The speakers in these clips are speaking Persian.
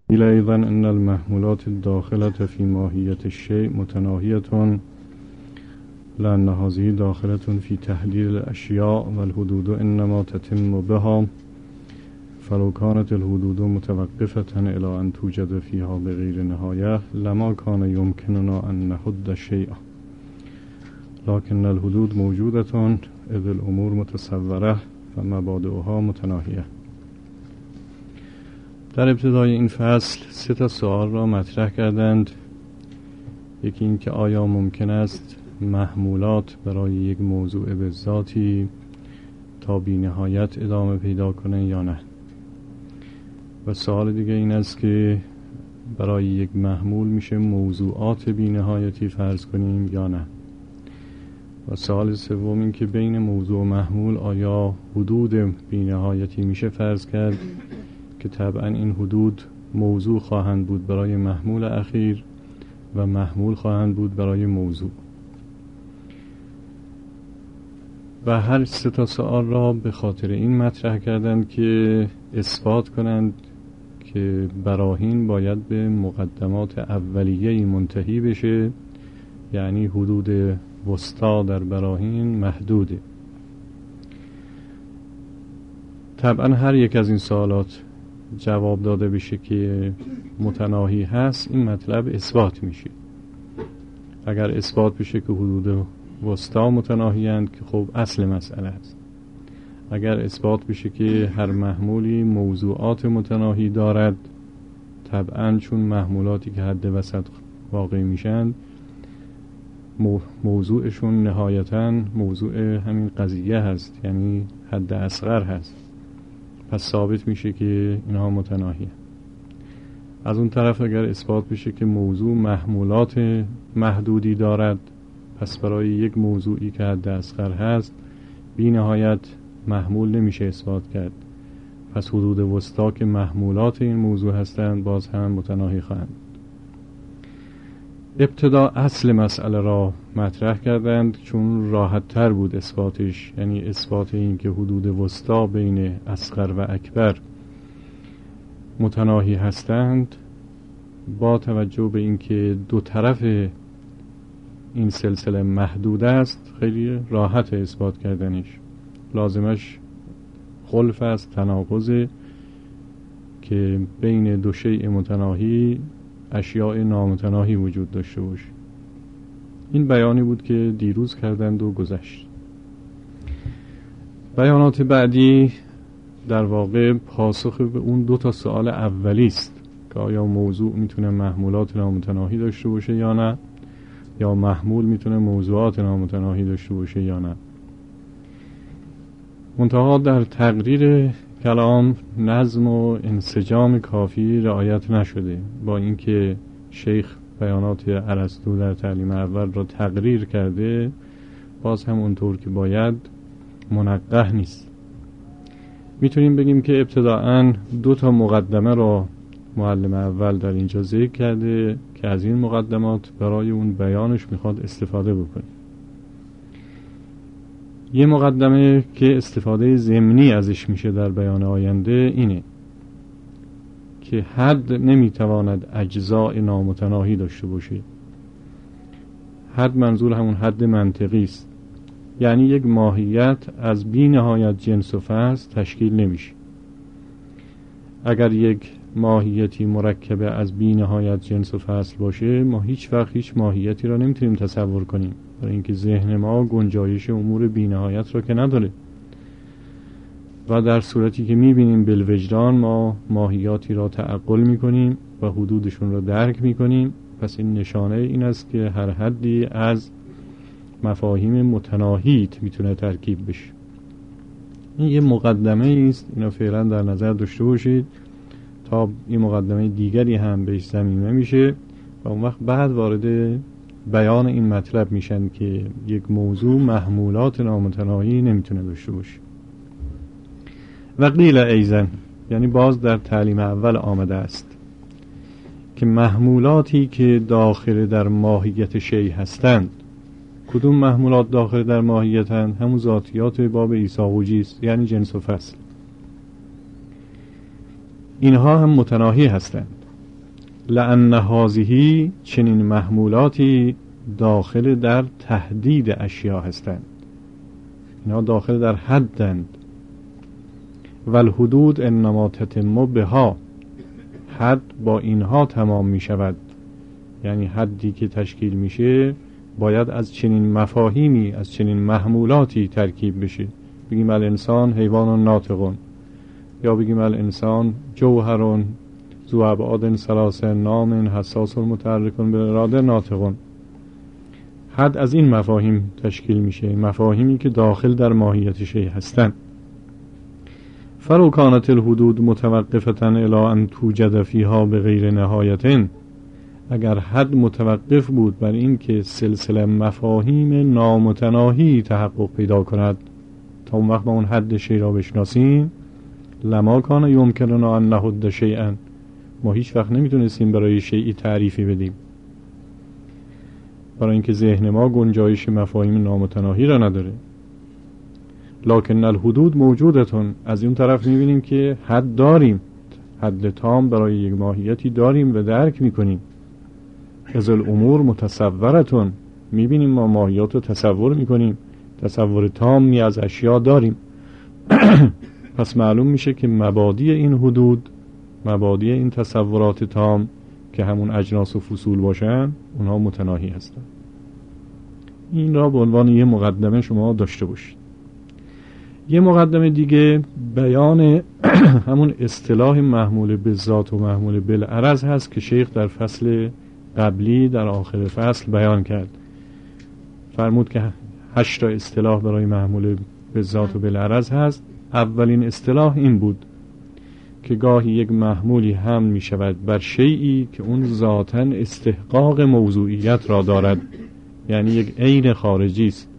قیل أيضا أن المحمولات الداخلة في ماهية الشيء متناهية لأن هذه داخلة في تحديد الأشياء والحدود إنما تتم بها، فلو كانت الحدود متوقفة إلى أن توجد فيها بغير نهاية لما كان يمكننا أن نحد الشيء، لكن الحدود موجودة إذ الأمور متصورة فمبادئها متناهية. در ابتدای این فصل 3 سوال را مطرح کردند. یکی این که آیا ممکن است محمولات برای یک موضوع به ذاتی تا بی نهایت ادامه پیدا کنه یا نه، و سوال دیگه این است که برای یک محمول میشه موضوعات بی نهایتی فرض کنیم یا نه، و سوال سوم این که بین موضوع و محمول آیا حدود بی نهایتی میشه فرض کرد که طبعا این حدود موضوع خواهند بود برای محمول اخیر و محمول خواهند بود برای موضوع. و هر 3 سوال را به خاطر این مطرح کردند که اثبات کنند که براهین باید به مقدمات اولیه‌ای منتهی بشه، یعنی حدود وسطا در براهین محدوده. طبعا هر یک از این سوالات جواب داده بشه که متناهی هست، این مطلب اثبات میشه. اگر اثبات بشه که حدود وسطا متناهی اند که خب اصل مسئله است. اگر اثبات بشه که هر محمولی موضوعات متناهی دارد، طبعا چون محمولاتی که حد وسط واقع میشن موضوعشون نهایتاً موضوع همین قضیه هست، یعنی حد اصغر هست، پس ثابت میشه که اینها متناهیه. از اون طرف اگر اثبات بشه که موضوع محمولات محدودی دارد، پس برای یک موضوعی که حد اصغر هست بی نهایت محمول نمیشه اثبات کرد، پس حدود وسطا که محمولات این موضوع هستند باز هم متناهی خواهند. ابتدا اصل مسئله را مطرح کردند چون راحت تر بود اثباتش، یعنی اثبات این که حدود وسطا بین اصغر و اکبر متناهی هستند با توجه به اینکه دو طرف این سلسله محدود است خیلی راحت اثبات کردنش. لازمش خلف است، تناقض که بین دو شیء متناهی اشیاء نامتناهی وجود داشته باشه. این بیانی بود که دیروز کردند و گذشت. بیانات بعدی در واقع پاسخ به اون 2 سوال اولی است که آیا موضوع میتونه محمولات نامتناهی داشته باشه یا نه، یا محمول میتونه موضوعات نامتناهی داشته باشه یا نه. منتها در تقریر کلام نظم و انسجام کافی رعایت نشده، با اینکه شیخ بیانات ارسطو در تعلیم اول را تقریر کرده باز هم اونطور که باید منقح نیست. میتونیم بگیم که ابتداءً 2 مقدمه را معلم اول در اینجا ذکر کرده که از این مقدمات برای اون بیانش میخواد استفاده بکنه. یه مقدمه که استفاده ضمنی ازش میشه در بیان آینده اینه که حد نمیتواند اجزاء نامتناهی داشته باشه. حد منظور همون حد منطقی است، یعنی یک ماهیت از بی نهایت جنس و فصل تشکیل نمیشه. اگر یک ماهیتی مرکبه از بی نهایت جنس و فصل باشه ما هیچ وقت هیچ ماهیتی را نمیتونیم تصور کنیم، برای اینکه ذهن ما گنجایش امور بی نهایت را که نداره، و در صورتی که میبینیم بالوجدان ما ماهیاتی را تعقل میکنیم و حدودشون را درک میکنیم. پس این نشانه این است که هر حدی از مفاهیم متناهیت میتونه ترکیب بشه. این یه مقدمه است، اینو فعلا در نظر داشته باشید تا این مقدمه دیگری هم بهش ضمیمه میشه و اون وقت بعد وارد بیان این مطلب میشن که یک موضوع محمولات نامتناهی نمیتونه داشته باشه. و قیل ایضا، یعنی باز در تعلیم اول آمده است که محمولاتی که داخل در ماهیت شیء هستند. کدوم محمولات داخل در ماهیتند؟ همون ذاتیات باب ایساقوجی است، یعنی جنس و فصل. اینها هم متناهی هستند. لأن هذه چنین محمولاتی داخل در تهدید اشیا هستند، اینا داخل در حدند. والحدود انما تتم بها، حد با اینها تمام می شود. یعنی حدی که تشکیل میشه باید از چنین مفاهیمی، از چنین محمولاتی ترکیب بشه. بگیم الانسان حیوان ناطقون، یا بگیم الانسان جوهرون ذو ابعاد ثلاث نام حساس متحرک بالاراده ناطقون. حد از این مفاهیم تشکیل میشه، مفاهیمی که داخل در ماهیت شیء هستند. فلو کانت الحدود متوقفة الی ان توجد فیها بغیر نهایت، اگر حد متوقف بود بر این که سلسله مفاهیم نامتناهی تحقق پیدا کند تا اون وقت ما اون حد شیء را بشناسیم، لما کان یمکننا ان نحد شیئا، ما هیچ وقت نمیتونستیم برای شیئی تعریفی بدیم، برای اینکه ذهن ما گنجایش مفاهیم نامتناهی را نداره. لکن الحدود موجودتون، از اون طرف میبینیم که حد داریم، حد تام برای یک ماهیتی داریم و درک میکنیم. از الامور متصورتون، میبینیم ما ماهیات رو تصور میکنیم، تصور تامی از اشیا داریم. پس معلوم میشه که مبادی این حدود، مبادی این تصورات تام که همون اجناس و فصول باشن، اونها متناهی هستن. این را به عنوان یه مقدمه شما داشته باشید. یه مقدمه دیگه بیان همون اصطلاح محمول بالذات و محمول بالعرض هست که شیخ در فصل قبلی در آخر فصل بیان کرد. فرمود که 8 اصطلاح برای محمول بالذات و بالعرض هست. اولین اصطلاح این بود که گاهی یک محمولی حمل می شود بر شیئی که اون ذاتاً استحقاق موضوعیت را دارد، یعنی یک عین خارجی است،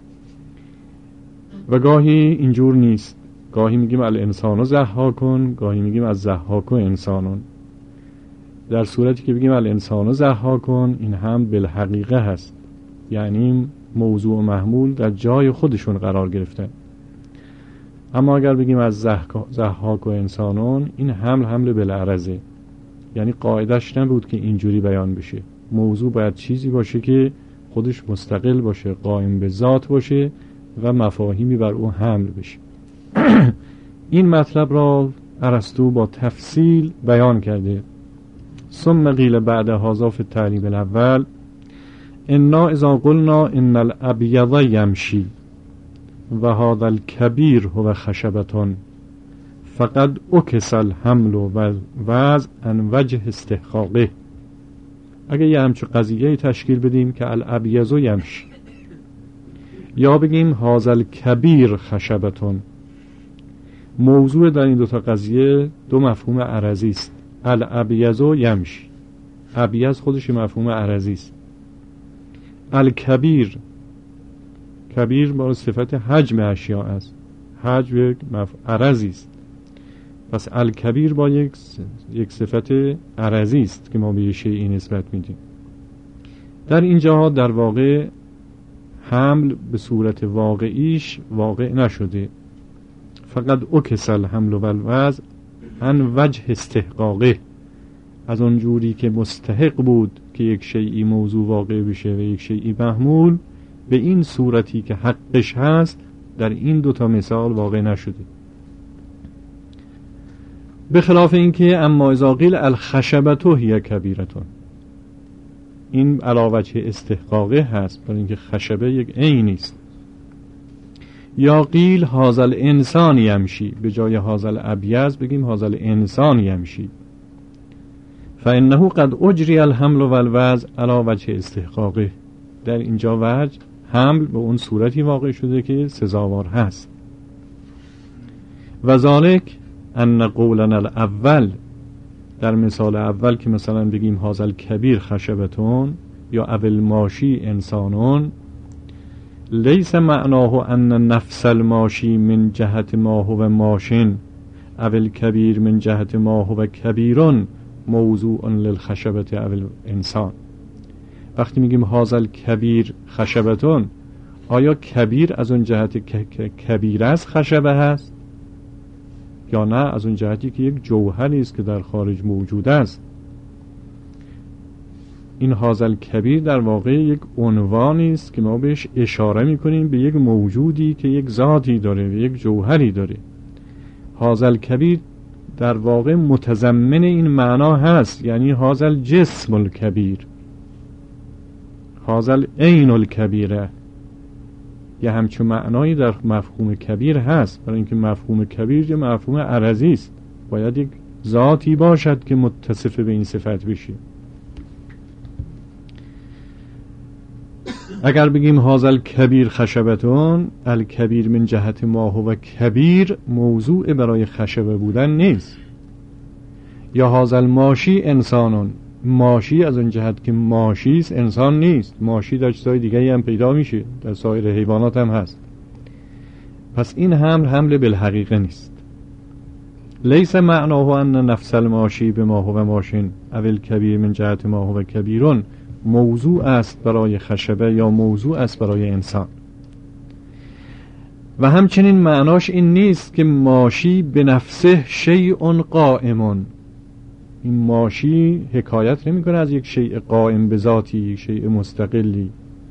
و گاهی اینجور نیست. گاهی میگیم الانسان ضحاکون، گاهی میگیم از ضحاک انسانون. در صورتی که بگیم الانسان ضحاکون، این هم بالحقیقه هست، یعنی موضوع و محمول در جای خودشون قرار گرفتن. اما اگر بگیم از ضحاک و انسانون، این حمل بالعرضه، یعنی قاعدش نبود که اینجوری بیان بشه. موضوع باید چیزی باشه که خودش مستقل باشه، قائم به ذات باشه و مفاهیمی بر او حمل بشه. این مطلب را ارسطو با تفصیل بیان کرده. ثم قیل بعد هذا فی التعریب الاول انا اذا قلنا ان الابیض یمشی و هذا الکبیر هو خشبتون فقد اکس الحمل و وضع عن وجه استحقاقه. اگه یه همچون قضیه تشکیل بدیم که الابیض یمشی، یا بگیم هذا الکبیر خشبتون، موضوع در این دوتا قضیه دو مفهوم عرضی است. الابیض یمشی، ابیض خودش مفهوم عرضی است. الکبیر، کبیر با صفت حجم اشیاء است، حجم یک عرضی است. پس الکبیر با یک صفت عرضی است که ما به شیئی نسبت میدیم. در اینجا در واقع حمل به صورت واقعیش واقع نشده، فقط اکس الحمل و الوضع عن وجه استحقاقه، از اون جوری که مستحق بود که یک شیئی موضوع واقع بشه و یک شیئی محمول، به این صورتی که حقش هست در این دوتا مثال واقع نشده. به خلاف اینکه اما اذا قیل الخشبة هی کبیرتون، این علی وجه استحقاقه هست، برای اینکه خشبه یک عینی است. یا قیل هذا الانسان یمشی، به جای هذا الابیض بگیم هذا الانسان یمشی، فانه قد اجری الحمل و الوضع علی وجه استحقاقه. در اینجا وجه حمل به اون صورتی واقع شده که سزاوار هست. و ذالک ان قولنا الاول، در مثال اول که مثلا بگیم هذا الکبیر خشبتون یا اول ماشی انسانون، لیس معناه ان نفس الماشی من جهت ما هو ماشین اول کبیر من جهت ما هو کبیرون موضوع للخشبت اول انسان. وقتی میگیم هذا الکبیر خشبتون، آیا کبیر از اون جهت کبیر است خشبه هست، یا نه از اون جهتی که یک جوهری است که در خارج موجود است؟ این هازل کبیر در واقع یک عنوانی است که ما بهش اشاره میکنیم به یک موجودی که یک ذاتی داره و یک جوهری داره. هازل کبیر در واقع متضمن این معنا هست، یعنی هازل جسم الکبیر، هازل عین الکبیره، یه همچون معنایی در مفهوم کبیر هست، برای اینکه مفهوم کبیر یه مفهوم عرضی است، باید یک ذاتی باشد که متصف به این صفت بشه. اگر بگیم هازل کبیر خشبتون، الکبیر من جهت ما هو کبیر موضوع برای خشبه بودن نیست. یا هازل ماشی انسانون، ماشی از اون جهت که ماشی است انسان نیست، ماشی در چیزهای دیگری هم پیدا میشه، در سایر حیوانات هم هست. پس این حمل بالحقیقه نیست. لیس معناه ان نفس الماشی به ما هو ماشین اول کبیر من جهت ما هو کبیرون موضوع است برای خشبه یا موضوع است برای انسان. و همچنین معناش این نیست که ماشی به نفسه شیء قائمون. این ماشی حکایت نمی کنه از یک شیء قائم به ذاتی، شیء مستقلی،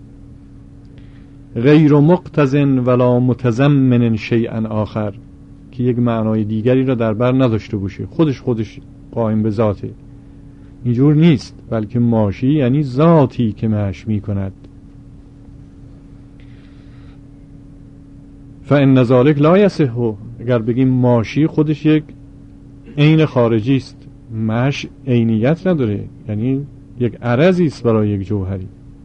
غیر مقتضن ولا متضمن شیئا آخر، که یک معنای دیگری را در بر نداشته باشه، خودش قائم به ذاته. اینجور نیست، بلکه ماشی یعنی ذاتی که مشی می کند. فإن ذلک لا یصح. اگر بگیم ماشی خودش یک عین خارجی است، مش عینیت نداره، یعنی یک عرضی است برای یک جوهری.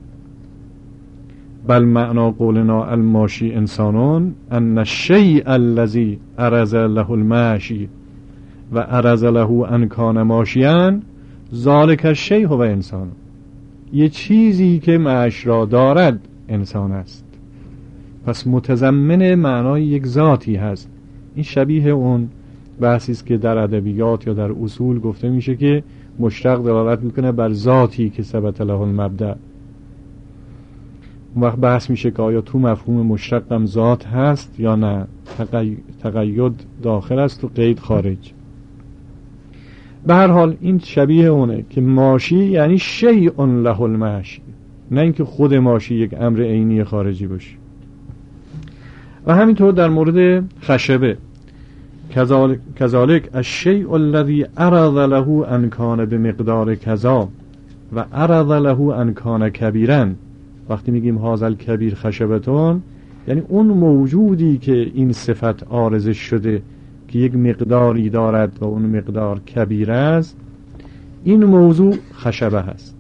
بل معنا قولنا الماشی انسانون ان الشیء الذی عرض له الماشی و عرض له ان کان ماشیان ذالک الشیء هو انسان. یه چیزی که معش را دارد انسان است، پس متضمن معنای یک ذاتی هست. این شبیه اون بحثی است که در ادبیات یا در اصول گفته میشه که مشتق دلالت میکنه بر ذاتی که ثبت له المبدأ. اون وقت بحث میشه که آیا تو مفهوم مشتق هم ذات هست یا نه، تقید داخل است و قید خارج. به هر حال این شبیه اونه که ماشی یعنی شیء له الماشی، نه اینکه خود ماشی یک امر عینی خارجی باشه. و همینطور در مورد خشبه، کذالک الشیء الذی عرض له ان کان بمقدار کذا و عرض له ان کان کبیرا. وقتی میگیم هازل کبیر خشبتون، یعنی اون موجودی که این صفت عارضش شده که یک مقداری دارد و اون مقدار کبیر است، این موضوع خشبه هست.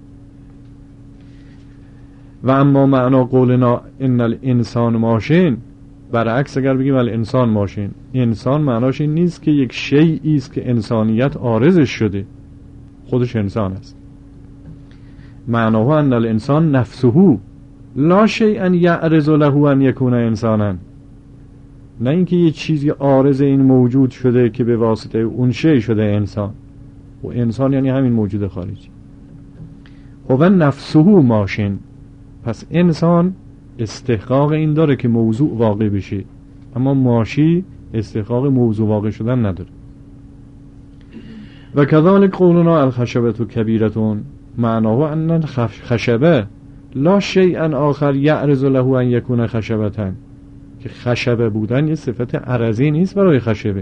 و اما معنا قولنا ان الانسان ماشین، برعکس اگر بگیم الانسان ماشین، انسان معناش این نیست که یک شیئی است که انسانیت عارضش شده، خودش انسان است. معناه ان الانسان نفسه لا شیئا یعرض له ان یکون انسانا، نه اینکه یه چیزی عارض این موجود شده که به واسطه اون شی شده انسان. و انسان یعنی همین موجود خارجی. هو نفسه ماشین، پس انسان استحقاق این داره که موضوع واقع بشه، اما ماشی استحقاق موضوع واقع شدن نداره. و کذالک قولنا الخشبه کبیرتون، معناه ان خشبه لا شیئا آخر یعرض له ان یکون خشبتن، که خشبه بودن یه صفت عرضی نیست برای خشبه.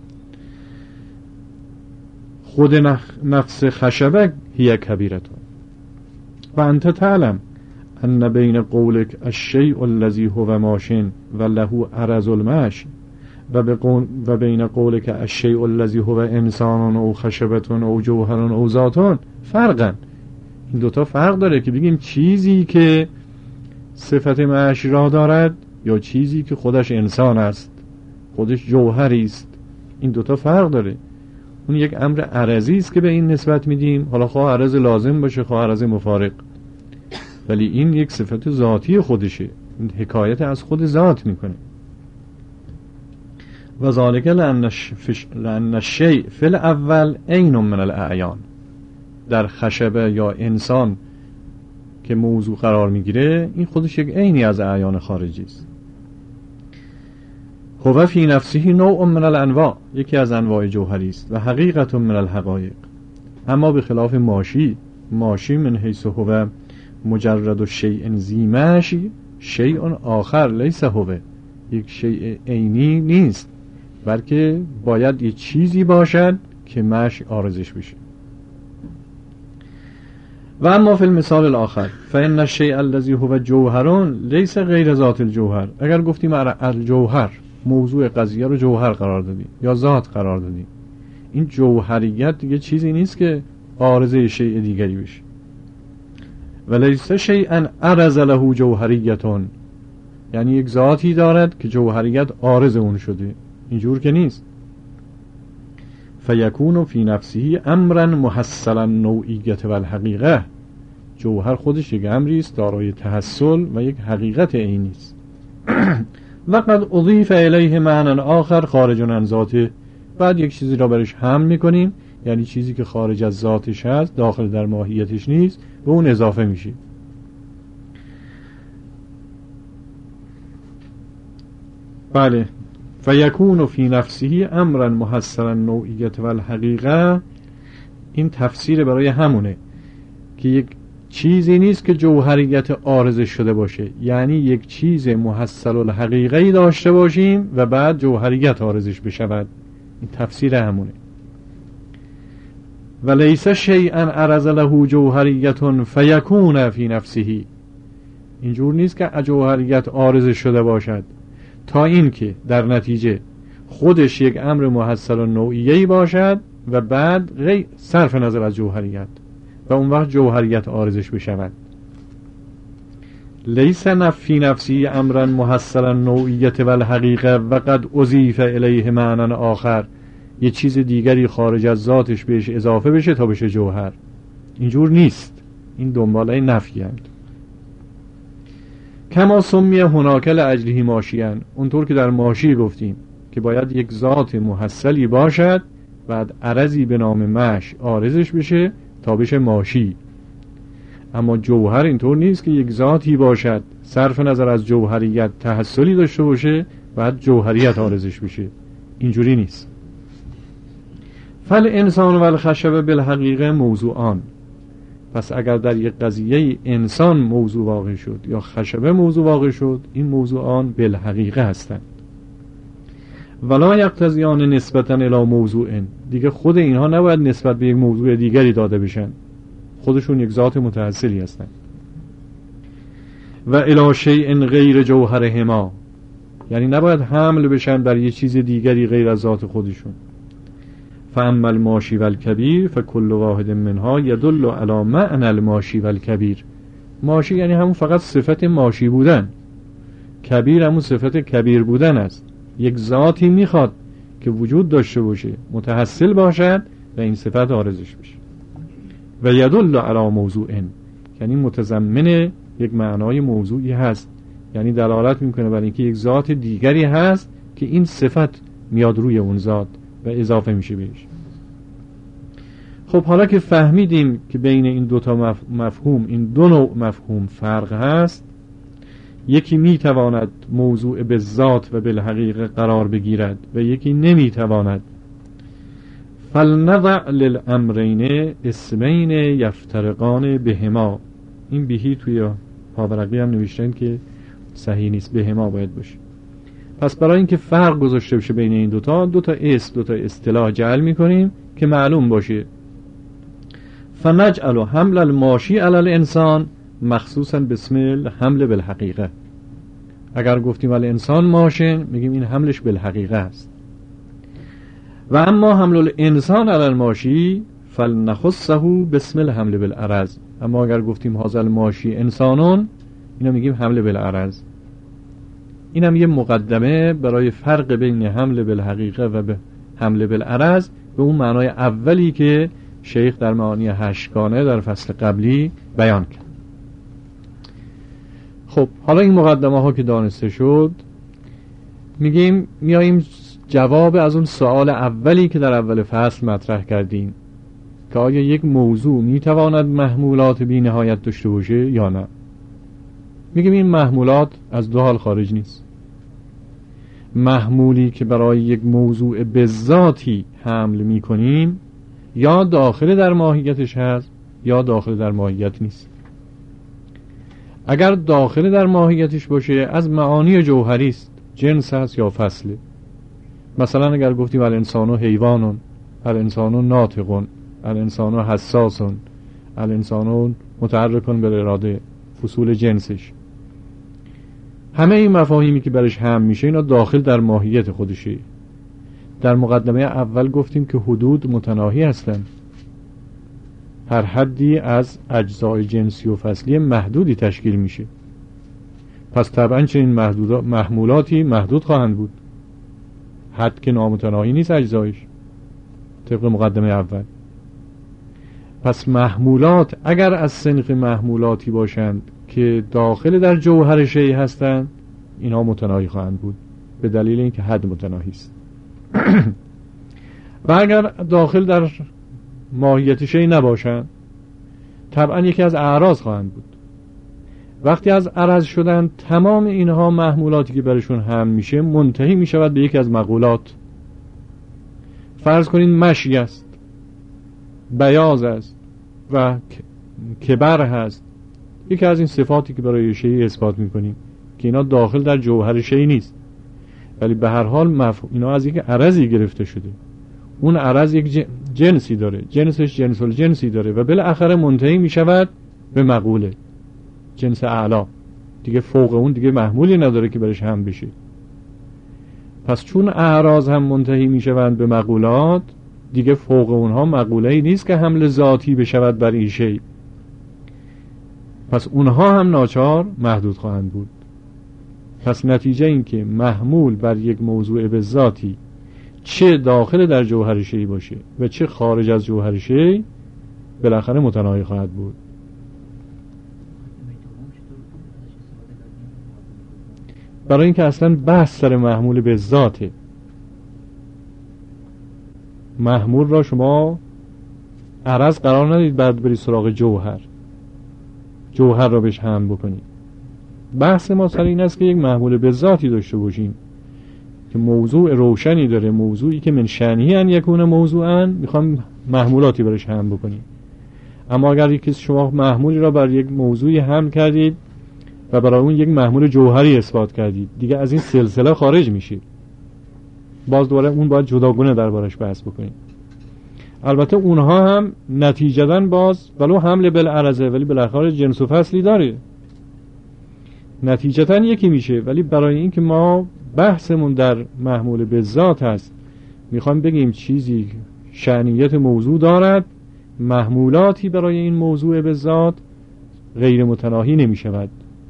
خود نفس خشبه هی کبیرتون. و انت تعلم ان بین قولک الشیء الذی هو ماشین و له عرض الماش و بین قولک الشیء الذی هو انسان او خشبتون او جوهرون او ذاتون فرقا. این دوتا فرق داره که بگیم چیزی که صفت معش را دارد یا چیزی که خودش انسان است، خودش جوهری است. این دوتا فرق داره. اون یک امر عرضی است که به این نسبت میدیم، حالا خواه عرض لازم باشه خواه عرض مفارق، ولی این یک صفت ذاتی خودشه، این حکایت از خود ذات میکنه. و ذالک لأن الشیء فی الاول عین من الاعیان. در خشبه یا انسان که موضوع قرار میگیره، این خودش یک عینی از اعیان خارجی است. هو فی نفسه نوع من الانواع، یکی از انواع جوهری است، و حقیقت من الحقایق. اما به خلاف ماشی ماشی من حیث هو مجرد و شیء ذی مشی شیء آخر لیس هو، یک شیء عینی نیست، بلکه باید یه چیزی باشد که مشی عارضش بشه. و اما فی المثال الاخر فإن الشیء الذی هو جوهر لیس غیر ذات الجوهر، اگر گفتیم الجوهر موضوع قضیه رو جوهر قرار دادیم یا ذات قرار دادیم، این جوهریت دیگه چیزی نیست که عارضه شیء دیگری بشه. ولیس شیئا عرض له جوهریتون، یعنی یک ذاتی دارد که جوهریت عارض اون شده، اینجور که نیست. فیکون فی نفسه امرا محصلا نوعیت و الحقیقه، جوهر خودش یک امری است دارای تحصل و یک حقیقت عینی است. و قد اضیف الیه معنی آخر خارج عن ذاته، بعد یک چیزی را برش حمل میکنیم، یعنی چیزی که خارج از ذاتش هست، داخل در ماهیتش نیست، به اون اضافه میشه. بله، فیکون فی نفسه امرا محصلا نوعیت و الحقیقه، این تفسیر برای همونه که یک چیزی نیست که جوهریت عارضش شده باشه، یعنی یک چیز محصل الحقیقه داشته باشیم و بعد جوهریت عارضش بشود، این تفسیر همونه. و لیس شیئا عرض له جوهریت فیکون فی نفسه، اینجور نیست که جوهریت عارضش شده باشد تا این که در نتیجه خودش یک امر محصل و نوعیه‌ای باشد و بعد صرف نظر از جوهریت و اون وقت جوهریت عارضش بشود. لیس فی نفسی امرا محصلا نوعیت و الحقیقه و قد اضیف الیه معنی آخر، یه چیز دیگری خارج از ذاتش بهش اضافه بشه تا بشه جوهر، اینجور نیست، این دنباله نفی هست. کما سمی هناک لاجله ماشیان، اونطور که در ماشی گفتیم که باید یک ذات محصلی باشد بعد عرضی به نام مش عارضش بشه تا بشه ماشی. اما جوهر اینطور نیست که یک ذاتی باشد صرف نظر از جوهریت تحصلی داشته باشه بعد جوهریت عارضش بشه، اینجوری نیست. فالانسان و الخشب بالحقیقه موضوعان، پس اگر در یک قضیه انسان موضوع واقع شد یا خشبه موضوع واقع شد، این موضوعان بالحقیقه هستند. ولا یقتضیان نسبتا الی موضوع، دیگه خود اینها نباید نسبت به یک موضوع دیگری داده بشن، خودشون یک ذات متأصلی هستند. و الی شیء غیر جوهرهما، یعنی نباید حمل بشن بر یک چیز دیگری غیر از ذات خودشون. فاما الماشی و الکبیر فکل واحد منها یدل علی معنی الماشی و الکبیر، ماشی یعنی همون فقط صفت ماشی بودن، کبیر همون صفت کبیر بودن است. یک ذاتی میخواد که وجود داشته باشه، متحصل باشد و این صفت عارضش بشه. و یدل علی موضوع، یعنی متضمن یک معنای موضوعی هست، یعنی دلالت میکنه بر اینکه یک ذات دیگری هست که این صفت میاد روی اون ذات و اضافه میشه بهش. خب حالا که فهمیدیم که بین این دوتا مفهوم، این دو نوع مفهوم فرق هست، یکی میتواند موضوع به ذات و بالحقیقه قرار بگیرد و یکی نمیتواند. فلنضع للامرین اسمین یفترقان بهما، این بهی توی پاورقی هم نوشتن که صحیح نیست، بهما باید باشه. پس برای اینکه فرق گذاشته بشه بین این دوتا اسم، دوتا اصطلاح جعل میکنیم که معلوم باشه. فنجعل حمل الماشی علی الانسان مخصوصا باسم الحمل بالحقیقه، اگر گفتیم علی انسان ماشین میگیم این حملش بالحقیقه است. و اما حمل الانسان علی الماشی فلنخصه باسم الحمل بالعرض، اما اگر گفتیم هذا الماشی انسانون، اینا میگیم حمل بالعرض. این هم یه مقدمه برای فرق بین حمل بالحقیقه و به حمل بالعرض به اون معنای اولی که شیخ در معانی هشتگانه در فصل قبلی بیان کرد. خب حالا این مقدمه ها که دانسته شد، میاییم جواب از اون سوال اولی که در اول فصل مطرح کردیم که آیا یک موضوع میتواند محمولات بی نهایت داشته باشه یا نه. میگیم این محمولات از دو حال خارج نیست. محمولی که برای یک موضوع به ذاتی حمل میکنیم یا داخل در ماهیتش هست یا داخل در ماهیت نیست. اگر داخل در ماهیتش باشه از معانی جوهری است، جنس هست یا فصله. مثلا اگر گفتیم الانسان حیوان، الانسان ناطق، الانسان حساس، الانسان متحرک بالاراده، فصول جنسش، همه این مفاهیمی که برش هم میشه اینا داخل در ماهیت خودشه. در مقدمه اول گفتیم که حدود متناهی هستند، هر حدی از اجزای جنسی و فصلی محدودی تشکیل میشه، پس طبعا چنین محمولاتی محدود خواهند بود. حد که نامتناهی نیست اجزایش طبق مقدمه اول. پس محمولات اگر از صنف محمولاتی باشند که داخل در جوهر شیء هستند، اینها متناهی خواهند بود به دلیل اینکه حد متناهی است. و اگر داخل در ماهیت شیء نباشند، طبعا یکی از اعراض خواهند بود. وقتی از عرض شدن، تمام اینها محمولاتی که برشون هم میشه منتهی میشود به یکی از مقولات. فرض کنین مشی است، بیاض است و کبر هست، یکی از این صفاتی که برای شیء اثبات میکنیم که اینا داخل در جوهر شیء نیست، ولی به هر حال اینا از یک عرضی گرفته شده. اون عرض یک جنسی داره، جنسش جنس الجنسی داره و بالاخره منتهی میشود به مقوله، جنس اعلا. دیگه فوق اون دیگه محمولی نداره که برش هم بشه. پس چون اعراض هم منتهی میشوند به مقولات، دیگه فوق اونها مقوله‌ای نیست که حمل ذاتی بشود بر این شیء. پس اونها هم ناچار محدود خواهند بود. پس نتیجه این که محمول بر یک موضوع به ذاتی چه داخل در جوهر شیء باشه و چه خارج از جوهر شیء بالاخره متناهی خواهد بود. برای اینکه اصلا بحث سر محمول به ذاته. محمول را شما عرض قرار ندید بعد برید سراغ جوهر را بهش هم بکنید. بحث ما سر این است که یک محمول به ذاتی داشته باشیم که موضوع روشنی داره، موضوعی که من شأنه ان یکون موضوعا، میخوام محمولاتی برش هم بکنیم. اما اگر یکی شما محمولی را بر یک موضوعی هم کردید و برای اون یک محمول جوهری اثبات کردید، دیگه از این سلسله خارج میشید. باز دوباره اون باید جداگونه دربارش بحث بکنید. البته اونها هم نتیجتاً باز ولو حمل بالعرضه، ولی بالاخره جنس و فصلی داره، نتیجتاً یکی میشه. ولی برای این که ما بحثمون در محمول به ذات هست، میخوام بگیم چیزی شأنیت موضوع دارد، محمولاتی برای این موضوع به ذات غیر متناهی نمیشود.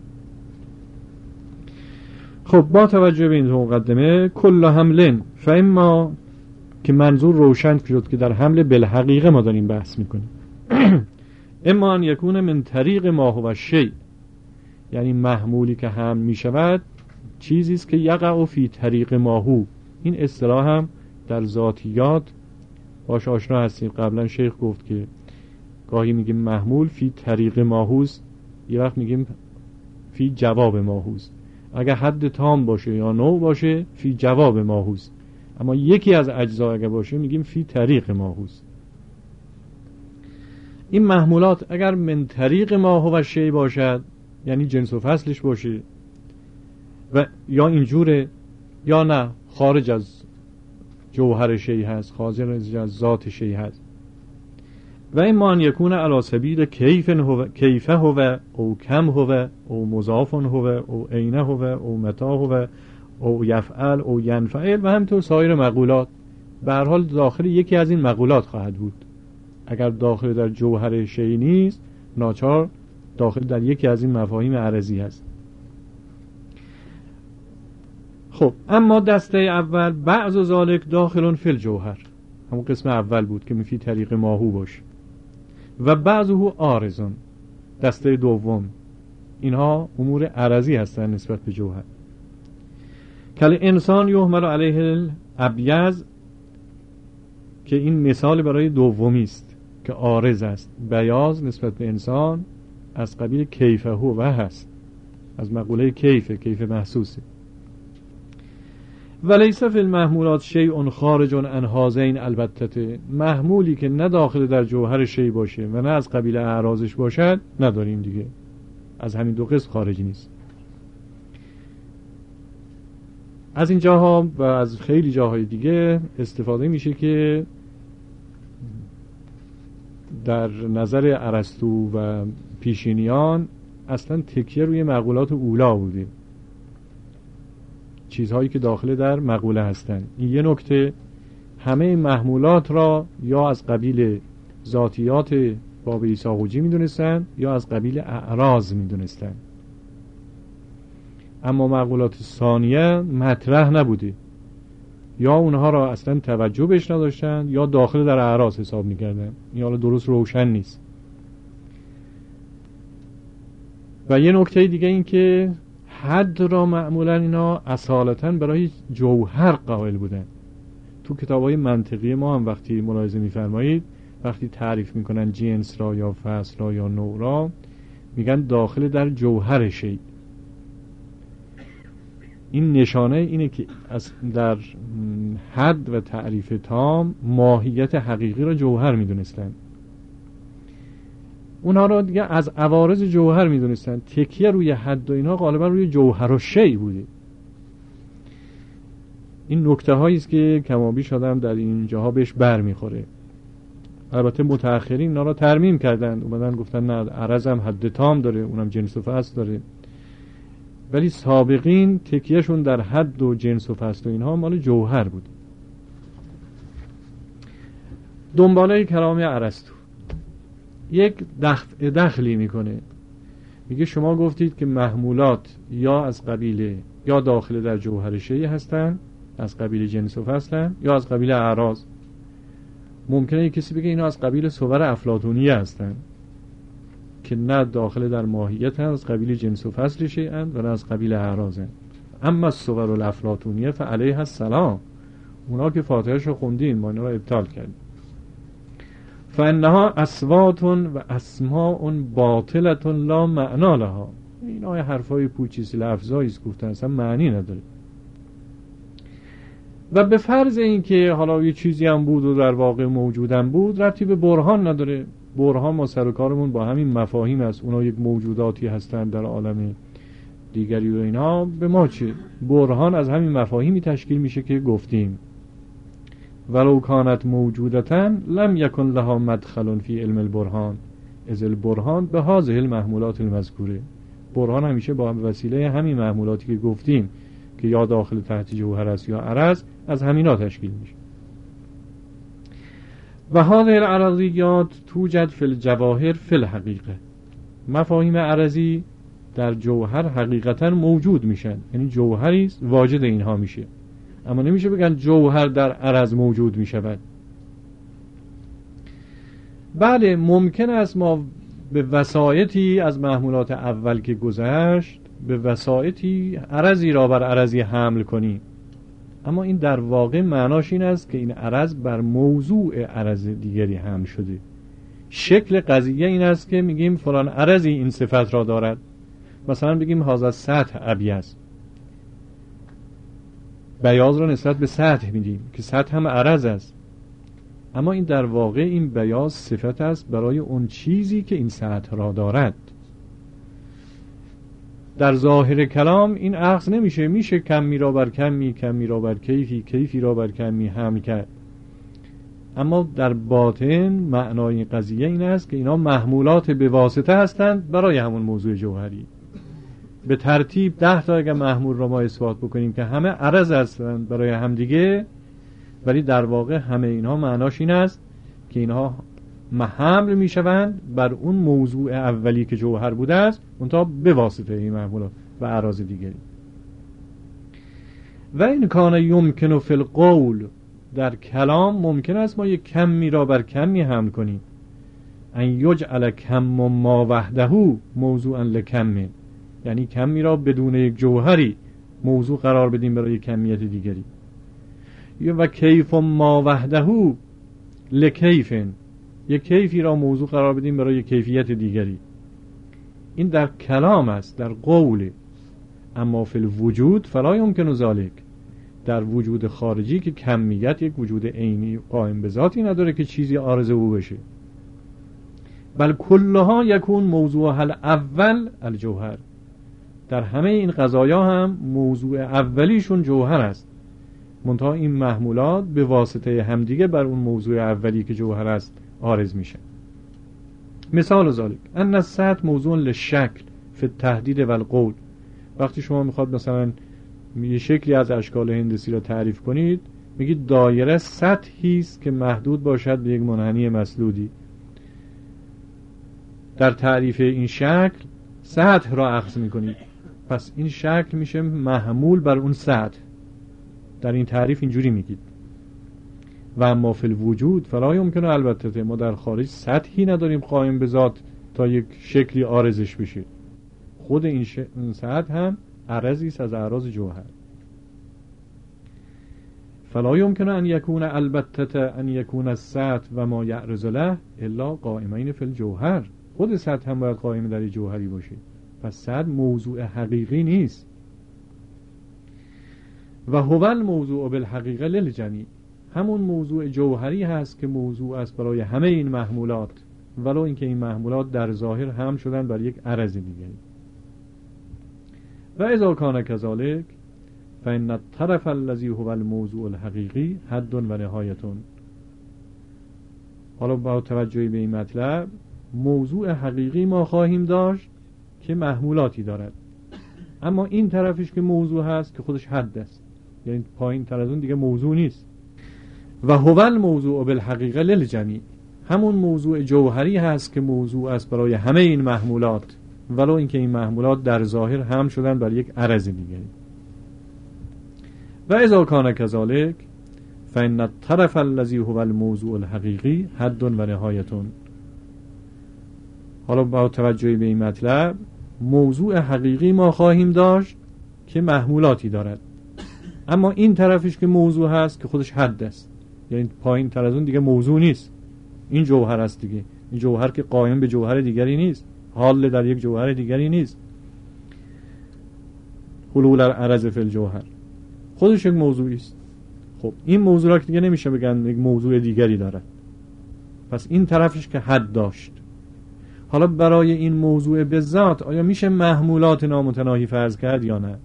خب با توجه به این مقدمه، کل حملن فاما که منظور روشن شد که در حمل بالحقیقه ما داریم بحث میکنیم. اما ان یکون من طریق ما هو شیء، یعنی محمولی که حمل میشود چیزی است که یقع فی طریق ما هو. این اصطلاح هم در ذاتیات باش آشنا هستیم. قبلا شیخ گفت که گاهی میگیم محمول فی طریق ما هوست، یه وقت میگیم فی جواب ما هوست. اگر حد تام باشه یا نوع باشه فی جواب ما هوست، اما یکی از اجزا اگر باشه میگیم فی طریق ما هوست. این محمولات اگر من طریق ما هو شیء باشد، یعنی جنس و فصلش باشه و یا اینجوره یا نه خارج از جوهر شیء هست، خارج از ذات شیء هست. و اما ان یکون علی سبیل کیف هو او کم هو او مضاف هو او عین هو او متا هو او یفعل او ینفعل و همینطور سایر مقولات. به هر حال داخل یکی از این مقولات خواهد بود. اگر داخل در جوهر شیء نیست، ناچار داخل در یکی از این مفاهیم عرضی هست. خب اما دسته اول بعض ذالک داخلون فی الجوهر، همون قسم اول بود که میفی طریق ماهو باشه، و بعضه عارضون، دسته دوم اینها امور عرضی هستند نسبت به جوهر. کل انسان یحمل علیه الابیض، که این مثال برای دومی است که عارض است. بیاض نسبت به انسان از قبیل کیفه و هست، از مقوله کیف محسوسه. ولیس فی المحمولات شیء خارج عن هذین البته، محمولی که نه داخل در جوهر شیء باشه و نه از قبیل اعراضش باشد نداریم دیگه، از همین دو قسم خارج نیست. از این جاها و از خیلی جاهای دیگه استفاده میشه که در نظر ارسطو و پیشینیان اصلا تکیه روی مقولات اولا بوده، چیزهایی که داخل در مقوله هستن. این یه نکته. همه محمولات را یا از قبیل ذاتیات باب ایساقوجی میدونستن یا از قبیل اعراض میدونستن، اما مقولات ثانیه مطرح نبوده، یا اونها را اصلا توجه بهش نداشتن یا داخل در اعراض حساب میکردن. این حالا درست روشن نیست. و یه نکته دیگه این که حد را معمولا اینا اصالتا برای جوهر قائل بودن. تو کتاب‌های منطقی ما هم وقتی ملاحظه می‌فرمایید، وقتی تعریف میکنن جنس را یا فصل را یا نوع را، میگن داخل در جوهر شی. این نشانه اینه که در حد و تعریف تام ماهیت حقیقی را جوهر میدونستن. اونها را دیگه از عوارض جوهر میدونستن. تکیه روی حد و اینها غالبا روی جوهر و شی بوده. این نکته هایی است که کمابیش آدم در این جاها بهش بر میخوره. البته متأخرین اینا را ترمیم کردن، اومدن گفتن نه عرض هم حد تام داره، اونم جنس و فصل داره. ولی سابقین تکیهشون در حد و جنس و فصل و اینها مال جوهر بود. دنباله کلام ارسطو یک دخلی میکنه، میگه شما گفتید که محمولات یا از قبیل یا داخل در جوهر شیء هستن، از قبیل جنس و فصلن، یا از قبیل اعراض. ممکنه کسی بگه اینا از قبیل صور افلاطونیه هستن که نه داخل در ماهیت هست، از قبیل جنس و فصل شیئن و نه از قبیل اعراضن. اما الصور الافلاطونیه فعلیها السلام، اونا که فاتحه‌شو خوندین ما اینا رو ابطال کردیم. فانها اصوات و اسماء باطلة لا معنی لها. اینا حرفای پوچیز لفظایی است گفتن، اصلا معنی نداره. و به فرض اینکه حالا یه چیزی هم بود و در واقع موجودم بود، ربطی به برهان نداره. برهان ما سر و کارمون با همین مفاهیم است. اونا یک موجوداتی هستند در عالم دیگری و اینا، به ما چه؟ برهان از همین مفاهیمی تشکیل میشه که گفتیم. ولو کانت موجودتاً لم یکن لها مدخل فی علم البرهان اذ البرهان به هذه المحمولات المذکوره. برهان همیشه با وسیله همین محمولاتی که گفتیم که یا داخل تحت جوهر است یا عرض، از همینا تشکیل میشه. و هذه العرضیات توجد فی الجواهر فی الحقیقه. مفاهیم عرضی در جوهر حقیقتا موجود میشن، یعنی جوهری است واجد اینها میشه، اما نمیشه بگن جوهر در عرض موجود میشود. بله ممکن است ما به وسایطی از محمولات اول که گذشت به وسایطی عرضی را بر عرضی حمل کنیم، اما این در واقع معناش این است که این عرض بر موضوع عرض دیگری حمل شده. شکل قضیه این است که میگیم فلان عرضی این صفت را دارد. مثلا بگیم هذا سطح ابیض، بیاض را نسبت به سطح میدیم که سطح هم عرض است، اما این در واقع این بیاض صفت است برای اون چیزی که این سطح را دارد. در ظاهر کلام این اخذ نمیشه، میشه کمی را بر کمی، کمی را بر کیفی، کیفی را بر کمی حمل کرد، اما در باطن معنای قضیه این است که اینا محمولات به واسطه هستند برای همون موضوع جوهری. به ترتیب 10 تا اگر محمول را ما اثبات بکنیم که همه عرض هستند برای همدیگه، ولی در واقع همه اینها معناش این است که اینها حمل میشوند بر اون موضوع اولی که جوهر بوده است، منتها به واسطه این محمولات و اعراض دیگری. و این کان یمکن فی القول، در کلام ممکن است ما یک کمی را بر کمی حمل کنیم. ان یجعل کم ما وحده موضوعا لکم، یعنی کمی را بدون یک جوهری موضوع قرار بدیم برای یک کمیت دیگری. و کیف ما وحده لکیف، یک کیفی را موضوع قرار بدیم برای یک کیفیت دیگری. این در کلام است، در قول. اما فی الوجود فلا یمکن ذلک، در وجود خارجی که کمیت یک وجود عینی قائم به ذاتی نداره که چیزی عارض او بشه، بل کلها یکون موضوع الاول الجوهر. در همه این قضایا هم موضوع اولیشون جوهر است، منتها این محمولات به واسطه همدیگه بر اون موضوع اولی که جوهر است عارض میشه. مثال ذالک ان السطح موضوع للشکل فی التحدید و القول. وقتی شما میخواد مثلا یه شکلی از اشکال هندسی را تعریف کنید، میگید دایره سطحی است که محدود باشد به یک منحنی مسدودی. در تعریف این شکل سطح را اخذ میکنید، پس این شکل میشه محمول بر اون سطح. در این تعریف اینجوری میگید. و اما فی الوجود فلا یمکنه، البته ما در خارج سطحی نداریم قائم به ذات تا یک شکلی عارضش بشه. خود این سطح هم عرضی است از اعراض جوهر. فلا یمکنه ان یکون البته ان یکون السطح و ما یعرض له الا قائمین فی الجوهر. خود سطح هم باید قائم در جوهری باشه، پس سطح موضوع حقیقی نیست. و هو الموضوع بالحقیقه للجمیع، همون موضوع جوهری هست که موضوع است برای همه این محمولات، ولو اینکه این محمولات در ظاهر هم شدن بر یک عرض دیگری. و اذا کان کذالک فإن الطرف الذي هو الموضوع الحقیقی حد و نهایت. حالا با توجه به این مطلب، موضوع حقیقی ما خواهیم داشت که محمولاتی دارد، اما این طرفش که موضوع هست که خودش حد است، یعنی پایین تر از اون دیگه موضوع نیست. و هو الموضوع بالحقیقه للجمیع، همون موضوع جوهری هست که موضوع است برای همه این محمولات، ولو اینکه این محمولات در ظاهر هم شدن بر یک عرض دیگری. و اذا کان کذالک فإن الطرف الذي هو الموضوع الحقیقی حد و نهایت. حالا با توجه به این مطلب، موضوع حقیقی ما خواهیم داشت که محمولاتی دارد، اما این طرفش که موضوع هست که خودش حد است، یعنی پایین تر از اون دیگه موضوع نیست. این جوهر است دیگه، این جوهر که قائم به جوهر دیگری نیست، حال در یک جوهر دیگری نیست. حلول العرض فی الجوهر خودش یک موضوعی است. خب این موضوع را که دیگه نمیشه بگن یک موضوع دیگری داره، پس این طرفش که حد داشت. حالا برای این موضوع به ذات آیا میشه محمولات نامتناهی فرض کرد یا نه؟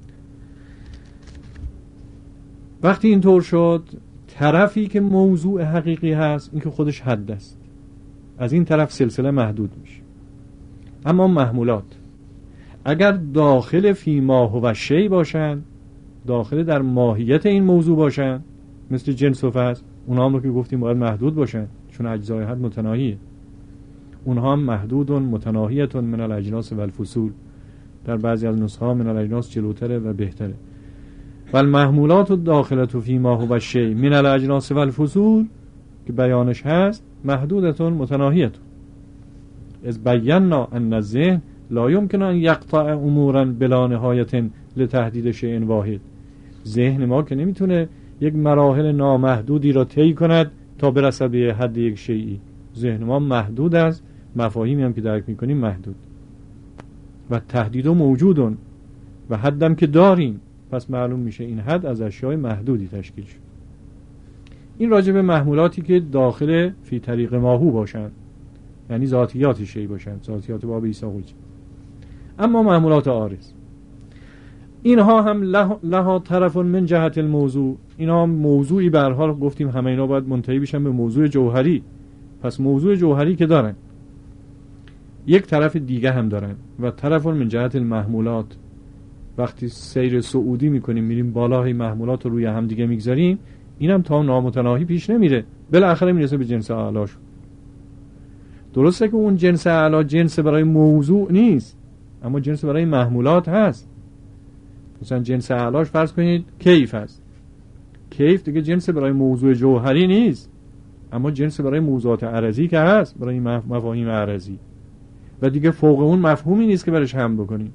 وقتی اینطور شد، طرفی که موضوع حقیقی هست این که خودش حد است، از این طرف سلسله محدود میشه. اما محمولات اگر داخل فی ما هو شی باشن، داخل در ماهیت این موضوع باشن، مثل جنس و فصل، اونها هم رو که گفتیم باید محدود باشن چون اجزای حد متناهیه. اونها هم محدود متناهیت من الاجناس و الفصول، در بعضی از نسخه ها من الاجناس جلوتره و بهتره. والمحمولات الداخله فی ما هو شی من الاجناس و الفصول که بیانش هست محدودت متناهیت. از بینا ان الذهن لا يمكن ان يقطع امورا بلا نهایت لتحدید شیء واحد. ذهن ما که نمیتونه یک مراحل نامحدودی را طی کند تا برسد به حد یک شیئی. ذهن ما محدود است، مفاهیمی هم که درک میکنیم محدود. و تحدید موجودون و حدم که داریم، پس معلوم میشه این حد از اشیاء محدودی تشکیل شد. این راجع به محمولاتی که داخل فی طریق ماهو باشند، یعنی ذاتیات شی باشند، ذاتیات باب عیسی قدسی. اما محمولات عارض، اینها هم لها طرف من جهت الموضوع، اینها هم موضوعی به هر حال گفتیم همه اینا باید منتهی بشن به موضوع جوهری. پس موضوع جوهری که دارن، یک طرف دیگه هم دارن. و طرف من جهت المحمولات، وقتی سیر صعودی میکنیم میریم بالای محمولات رو روی هم دیگه میگذاریم، اینم تا نامتناهی پیش نمیره، بالاخره میرسه به جنس اعلاش. درسته که اون جنس اعلا جنس برای موضوع نیست، اما جنس برای محمولات هست. مثلا جنس اعلاش فرض کنید کیف هست، کیف دیگه جنس برای موضوع جوهری نیست، اما جنس برای موضوعات عرضی که هست، برای مفاهیم عرضی، و دیگه فوق اون مفهومی نیست که برش هم بکنیم.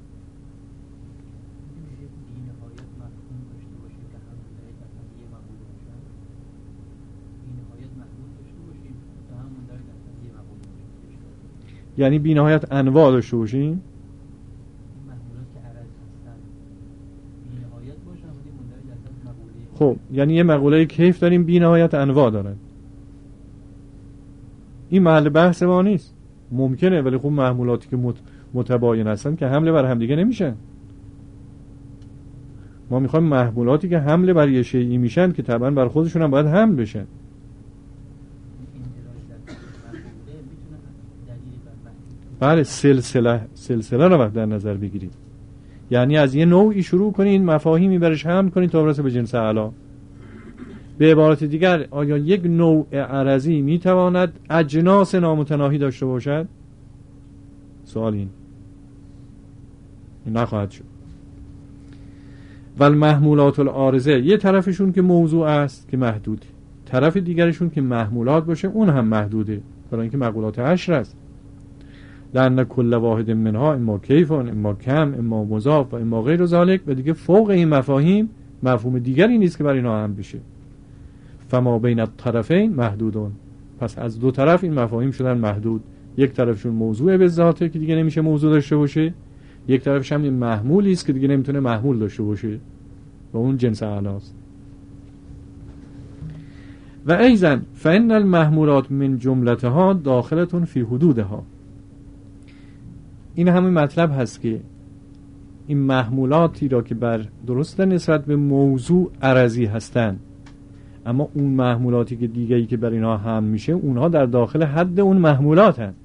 یعنی بی نهایت انواع داشته باشیم، محمولات که عرض هستن بی نهایت باشن، ولی مندرج در مقوله خب یعنی یه مقوله کیف داریم بی نهایت انواع دارن. این محل بحث ما نیست. ممکنه ولی خب محمولاتی که متباین هستن که حمله بر همدیگه نمیشن. ما میخوایم محمولاتی که حمله بر یه شیئی میشن که طبعا بر خودشون هم باید حمل بشن. بله سلسله رو وقت در نظر بگیرید. یعنی از یه نوعی شروع کنین مفاهیمی برش حمل کنین تا برسه به جنس اعلی. به عبارت دیگر آیا یک نوع عرضی میتواند اجناس نامتناهی داشته باشد؟ سوال این نخواهد شد. والمحمولات العارضه، یه طرفشون که موضوع است که محدود، طرف دیگرشون که محمولات باشه اون هم محدوده، برای اینکه مقولات 10 است. لأن کل واحد منها اما کیفون اما کم اما مضاف و اما غیر ذالک، و دیگه فوق این مفاهیم مفهوم دیگری نیست که برای اینا هم بشه. فما بین الطرفین محدودون، پس از دو طرف این مفاهیم شدن محدود. یک طرفشون موضوع به ذاته که دیگه نمیشه موضوع داشته باشه، یک طرفش هم این محمولی است که دیگه نمیتونه محمول داشته باشه و اون جنس اعلاست. و ایضا فإن المحمولات من جملتها داخلتون فی حدودها. این همین مطلب هست که این محمولاتی را که بر درسته نسبت به موضوع عرضی هستند، اما اون محمولاتی که دیگه‌ای که بر اینها هم میشه اونها در داخل حد اون محمولات هست.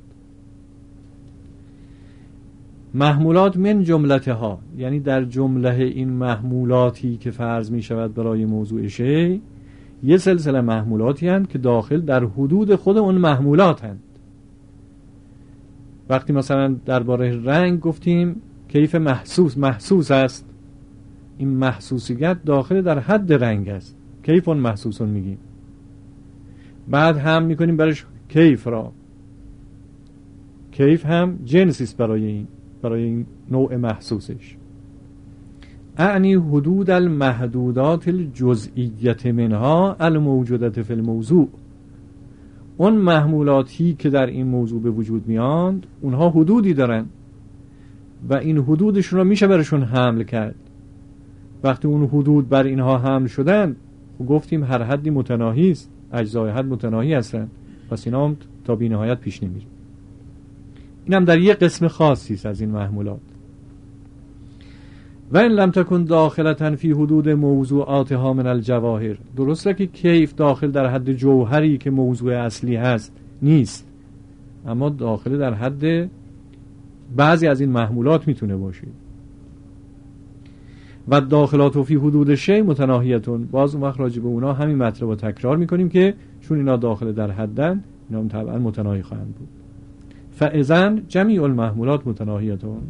محمولات من جملتها یعنی در جمله این محمولاتی که فرض می شود برای موضوع شیء یه سلسله محمولاتی هستند که داخل در حدود خود اون محمولات هستند. وقتی مثلا درباره رنگ گفتیم کیف محسوس است، این محسوسیت داخل در حد رنگ است، کیف محسوسون میگیم. بعد هم میکنیم برش کیف را، کیف هم جنسی است برای این نوع محسوسش. اعنی حدود المحدودات الجزئیت منها الموجودت فی الموضوع. اون محمولاتی که در این موضوع به وجود میاند اونها حدودی دارن و این حدودشون رو میشه برشون حمل کرد. وقتی اون حدود بر اینها حمل شدن گفتیم هر حدی متناهی است، اجزای حد متناهی هستن، پس اینا هم تا بی نهایت پیش نمیره. اینم در یک قسم خاصی است از این محمولات. و این لم تکن داخلتن فی حدود موضوعاتها من الجواهر. درسته که کیف داخل در حد جوهری که موضوع اصلی هست نیست، اما داخل در حد بعضی از این محمولات میتونه باشه. و داخلات فی حدود شیء متناهیتون، باز اون وقت راجع به اونا همین مطلب رو تکرار میکنیم که چون اینا داخل در حدن اینا هم طبعا متناهی خواهند بود. فاذن جمیع المحمولات متناهیتون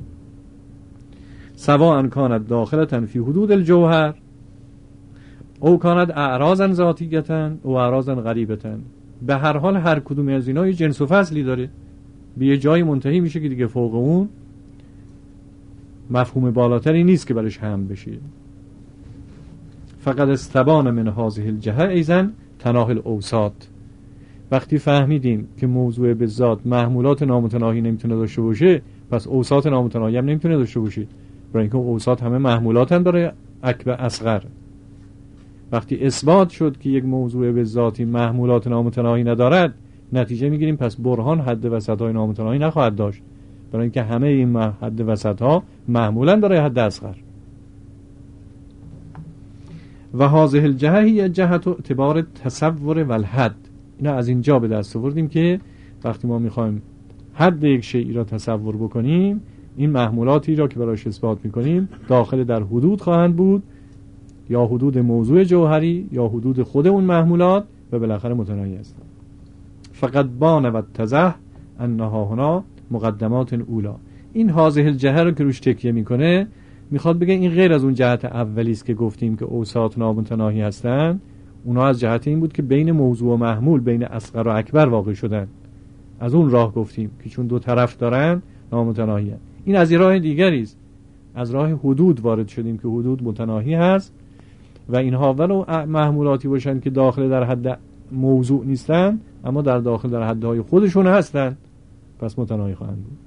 سواء کانت داخلتن فی حدود الجوهر او کانت اعراضا ذاتیتن او اعراضا غریبتن. به هر حال هر کدوم از اینا یه جنس و فصلی داره، به یه جایی منتهی میشه که دیگه فوق اون مفهوم بالاتری نیست که برش حمل بشه. فقط استبان من هذه الجهه ایزن تناهی الاوساط. وقتی فهمیدیم که موضوع به ذات محمولات نامتناهی نمیتونه داشته باشه، پس اوساط نامتناهی هم نمیتونه داشته باشه، برای اینکه اوساط همه محمولات هم داره اکبر اصغر. وقتی اثبات شد که یک موضوع به ذاتی محمولات نامتناهی ندارد، نتیجه میگیریم پس برهان حد وسط‌های نامتناهی نخواهد داشت، برای اینکه همه این حد وسط‌ها محمولاً داره حد اصغر. و هذه الجهه هی جهت اعتبار تصور و الحد. اینا از اینجا به دست آوردیم که وقتی ما میخوایم حد یک شیء را تصور بکنیم، این محمولاتی را که برایش اثبات میکنیم داخل در حدود خواهند بود، یا حدود موضوع جوهری یا حدود خود اون محمولات، و بالاخره متناهی هستند. فقط بان و تزه انها هنا مقدمات اولا. این هذه الجهه رو که روش تکیه میکنه میخواد بگه این غیر از اون جهت اولی است که گفتیم که اوساط نامتناهی هستند. اونا از جهت این بود که بین موضوع و محمول، بین اصغر و اکبر واقع شدن. از اون راه گفتیم که چون دو طرف دارن نامتناهی هست. این از راه دیگری است، از راه حدود وارد شدیم که حدود متناهی هست و اینها ولو محمولاتی باشن که داخل در حد موضوع نیستن اما در داخل در حدهای خودشون هستن، پس متناهی خواهند بود.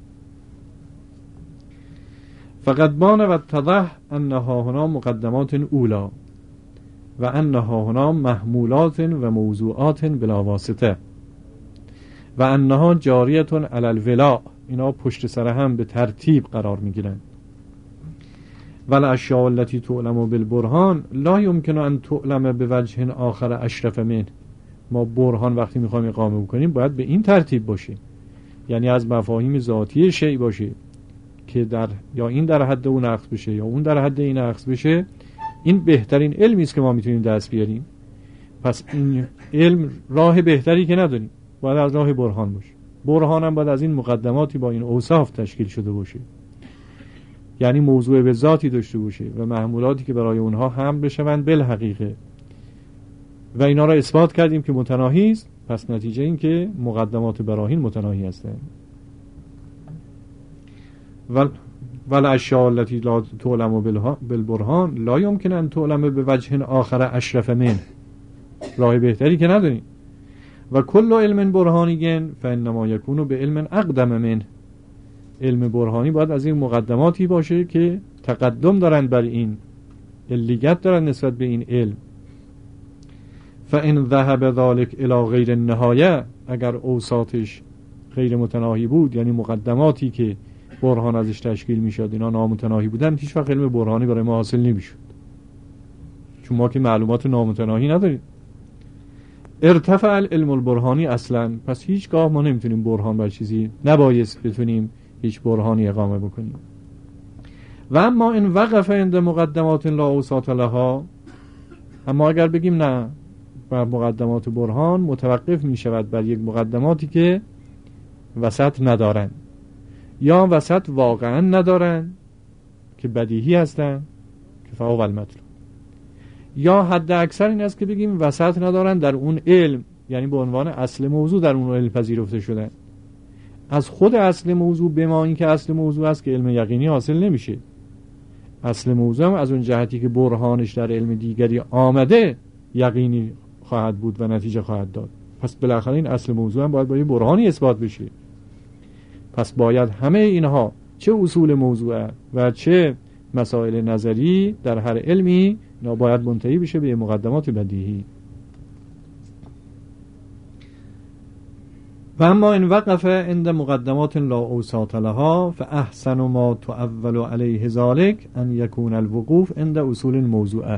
فقط بان و تضح انها هنا مقدمات اولا. و انها هنا محمولات و موضوعات بلا واسطه و انها جاریت علی الولاء، اینا پشت سر هم به ترتیب قرار میگیرن. والاشیاء التي تعلم بالبرهان لا يمكن ان تعلم بوجه آخر اشرف من. ما برهان وقتی میخوایم اقامه بکنیم باید به این ترتیب باشه، یعنی از مفاهیم ذاتی شیء باشه که یا این در حد اون اخذ بشه یا اون در حد این اخذ بشه. این بهترین علمی است که ما میتونیم دست بیاریم. پس این علم راه بهتری که نداریم، باید از راه برهان باشه. برهان هم باید از این مقدماتی با این اوصاف تشکیل شده باشه، یعنی موضوع به ذاتی داشته باشه و محمولاتی که برای اونها هم بشوند بالحقیقه و اینا را اثبات کردیم که متناهی است. پس نتیجه این که مقدمات براهین متناهی هستند. والاشیاء التي لا تعلم بالبرهان لا يمكن ان تعلم بوجه آخر اشرف من. راه بهتری که نداریم. و کل علم برهانی فانما یکون به علم اقدم من. علم برهانی باید از این مقدماتی باشه که تقدم دارند بر این، علیت دارند نسبت به این علم. فان ذهب ذلك الى غیر النهایه، اگر اوساطش غیر متناهی بود، یعنی مقدماتی که برهان ازش تشکیل میشد اینا نامتناهی بودن، هیچ وقت علم برهانی برای ما حاصل نمیشد، چون ما که معلومات نامتناهی نداریم. ارتفع العلم البرهانی اصلا، پس هیچگاه ما نمیتونیم برهان بر چیزی، نبایست بتونیم هیچ برهانی اقامه بکنیم. و اما این وقف عند مقدمات لا اوساط لها، اما اگر بگیم نه، بر مقدمات برهان متوقف می شود بر یک مقدماتی که وسط ندارن یا وسط واقعا ندارن که بدیهی هستن که فهو المطلوب، یا حد اکثر این است که بگیم وسط ندارن در اون علم، یعنی به عنوان اصل موضوع در اون علم پذیرفته شدن. از خود اصل موضوع به ما این که اصل موضوع است که علم یقینی حاصل نمیشه. اصل موضوع هم از اون جهتی که برهانش در علم دیگری آمده یقینی خواهد بود و نتیجه خواهد داد. پس بالاخره این اصل موضوع هم باید با یه برهانی اثبات بشه. پس باید همه اینها، چه اصول موضوع و چه مسائل نظری در هر علمی، اینا باید منتهی بشه به مقدمات بدیهی. و اما این وقفه عند مقدمات لا اوساط لها فاحسن ما تؤول علیه ذلك ان یکون الوقوف عند اصول الموضوعه.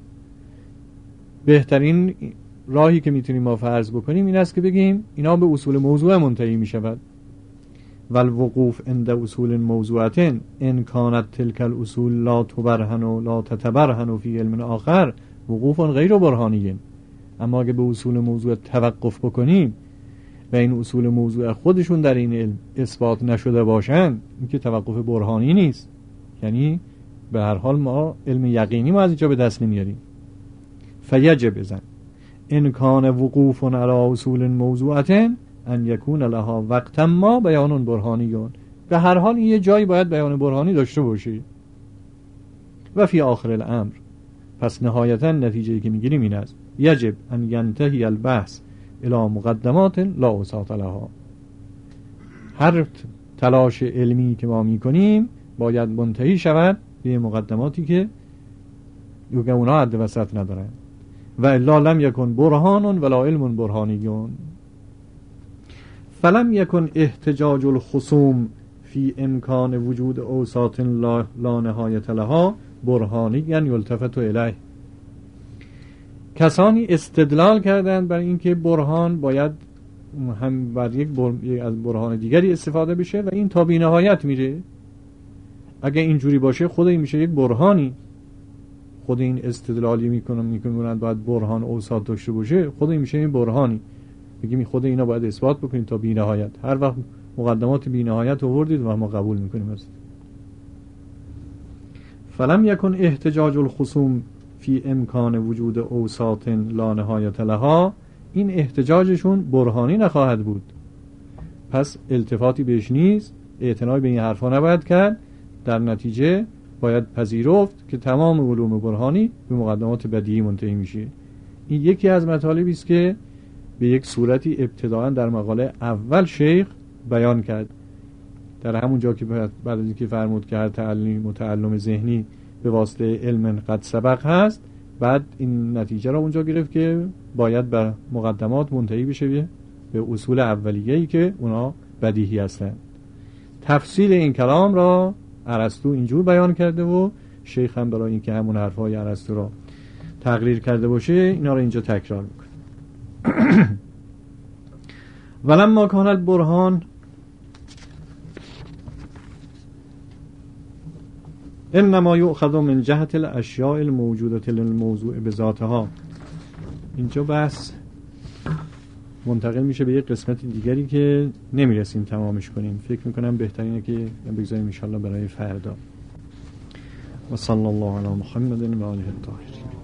بهترین راهی که میتونیم ما فرض بکنیم این است که بگیم اینا به اصول موضوع منتهی می شود. والوقوف عند اصول موضوعه ان کانت تلك الاصول لا تبرهن و لا تتبرهن فی علم آخر وقوف غیر برهانی. اما اگه به اصول موضوع توقف بکنیم و این اصول موضوع خودشون در این علم اثبات نشده باشن، این که توقف برهانی نیست، یعنی به هر حال ما علم یقینی ما از اینجا به دست نمیاریم. فیجب اذن ان کان وقوف علی اصول موضوعه ان یکون لها وقتا ما بیان برهانیون. به هر حال این یه جایی باید بیان برهانی داشته باشه. و فی آخر الامر، پس نهایتا نتیجه‌ای که میگیریم این است یجب ان ینتهی البحث الی مقدمات لا اوساط لها. هر تلاش علمی که ما میکنیم باید منتهی شود به مقدماتی که اونها حد وسط ندارن. و الا لم یکن برهان ولا علم برهانیون. فلم یکن احتجاج الخصوم فی امکان وجود اوساط لا نهایت لها برهانی یعنی یلتفت الیه. کسانی استدلال کردند بر اینکه برهان باید هم بر از برهان دیگری استفاده بشه و این تا بی نهایت میره. اگه اینجوری باشه خود این میشه یک برهانی. خود این استدلالی میکنن باید برهان اوساط داشته باشه، خود این میشه این برهانی. بگیم خود اینا باید اثبات بکنیم تا بی نهایت. هر وقت مقدمات بی نهایت آوردید و ما قبول میکنیم است. فلم یکن احتجاج الخصوم فی امکان وجود اوساط لا نهایت لها، این احتجاجشون برهانی نخواهد بود. پس التفاتی بهش نیست، اعتنایی به این حرفا نباید کرد. در نتیجه باید پذیرفت که تمام علوم برهانی به مقدمات بدیهی منتهی میشه. این یکی از مطالبی است که به یک صورتی ابتداءً در مقاله اول شیخ بیان کرد. در همون جا که بعد از اینکه فرمود که هر تعلیم متعلم ذهنی به واسطه علم قد سبق هست، بعد این نتیجه را اونجا گرفت که باید به مقدمات منتهی بشه به اصول اولیه‌ای که اونا بدیهی هستند. تفصیل این کلام را ارسطو اینجور بیان کرده و شیخ هم برای اینکه همون حرفای ارسطو را تقریر کرده باشه اینا را اینجا تکرار میکنه. ولما کان البرهان انما یؤخذ من جهت الاشیاء الموجوده للموضوع بذاتها. اینجا بحث منتقل میشه به یک قسمت دیگری که نمیرسیم تمامش کنیم. فکر میکنم بهترینه که بگذاریم ان شاء الله برای فردا. و صلی الله علی محمد و آله الطاهرین.